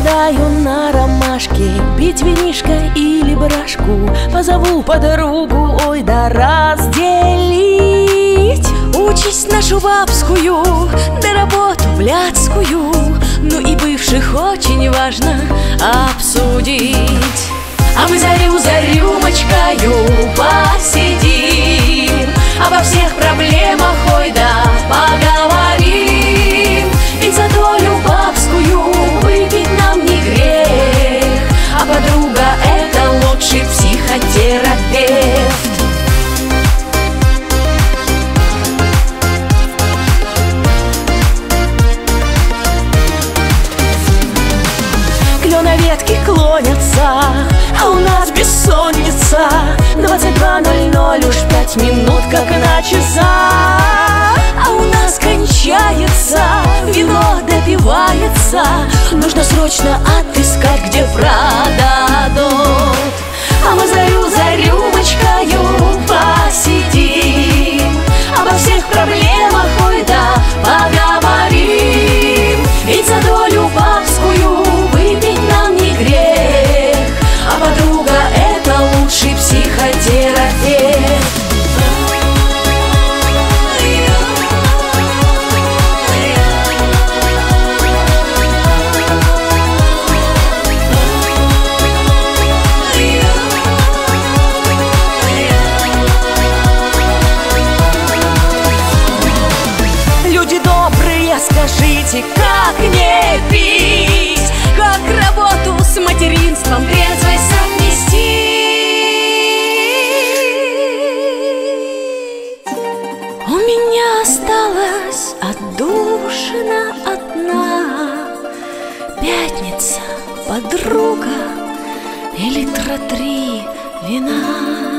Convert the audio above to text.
Загадаю на ромашке пить винишко или брашку, позову подругу, ой, да разделить. Участь нашу бабскую, да работу блядскую, ну и бывших очень важно обсудить. А мы за рюмочкою посидим, обо всех проблемах, ой, да поговорим. Ведь за долю бабскую выпить нам не грех, а подруга — это лучший психотерапевт. Клёна ветки клонятся, а у нас бессонница. 22:00, уж 5 минут как на часах. А у нас кончается, вино допивается, нужно срочно отыскать, где продадут. А мы за рюмочкою посидим, обо всех проблемах, ой, да поговорим. Ведь за долю бабскую выпить нам не грех, а подруга — это лучший психотерапевт. Люди добрые, скажите, как не пить, как работу с материнством трезвой совместить? У меня осталась отдушина одна, пятница, подруга и литра 3 вина.